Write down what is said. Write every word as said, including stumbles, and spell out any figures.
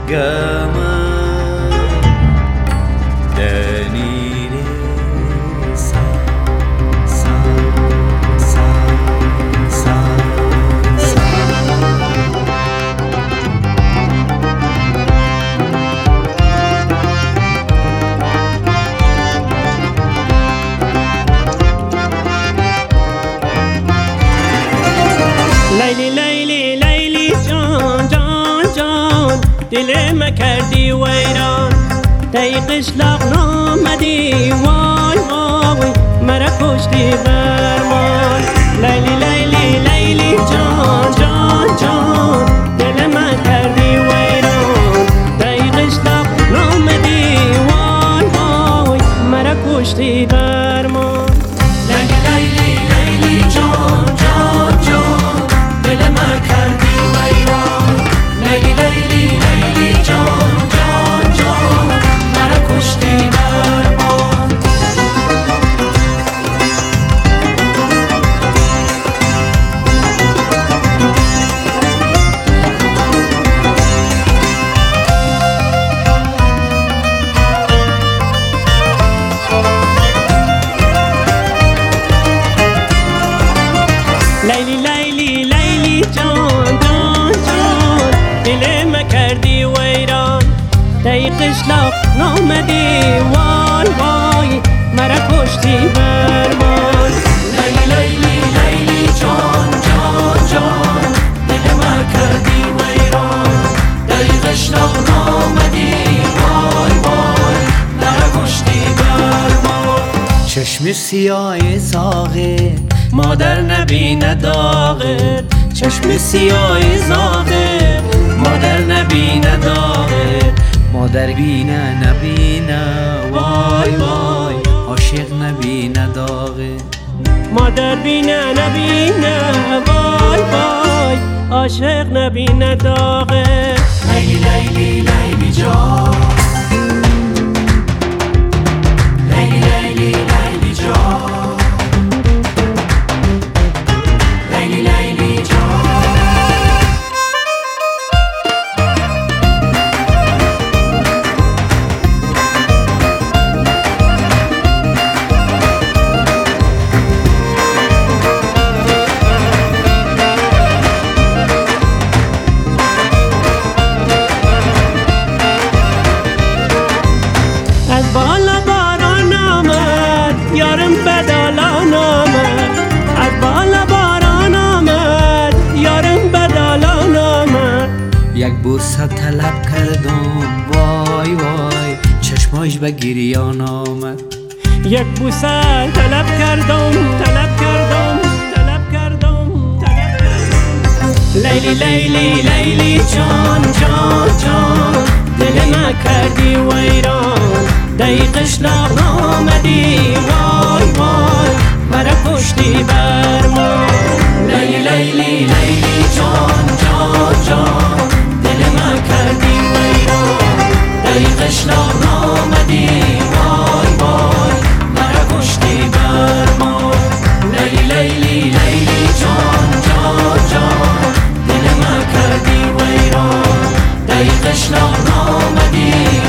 gama danire sa sa sa sa sa. لیلی لیلی لیلی جان جان جان دل ما کردی ویران دی قشلاق نامدی وای وای مرا کشتی برمان. لیلی لیلی لیلی جان جان جان دل ما کردی ویران دی قشلاق نامدی وای وای مرا کشتی برمان. لیلی لیلی لیلی جان جان جان دل ما کردی ویران. لیلی لیلی لیلی جان جان جان مرا کشتی درمان. لیلی لیلی لیلی جان جان جان دل ما کردی ویران دی قشلاق نامدی وای وای مرا کشتی برمان. لیلی لیلی لیلی جان جان جان دل ما کردی ویران. دی قشلاق نامدی وای وای مرا کشتی برمان. چشم سیاه زاغه مادر نبینه داغت. چشم سیاه زاغه مادر نبینه داغت. مادر بینه نبینه وای وای عاشق نبینه داغت. مادر بینه نبینه وای وای عاشق نبینه داغه. لیلی لیلی لیلی جان. لیلی لیلی لیلی جان. لیلی لیلی جان. از بالا باران آمد یارم بدالان آمد. از بالا باران آمد یارم بدالان آمد. یک بوسه طلب کردم وای وای چشماش به گریان آمد. یک بوسه طلب کردم طلب کردم طلب کردم طلب کردم. لیلی لیلی لیلی جان جان جان دل ما کردی ویران. دی قشلاق نامدی وای وای مرا کشتی برمان. لیلی لیلی لیلی جان جان جان دل ما کردی ویران. دی قشلاق نامدی وای وای مرا کشتی برمان. لیلی لیلی لیلی جان جان جان دل ما کردی ویران. دی قشلاق نامدی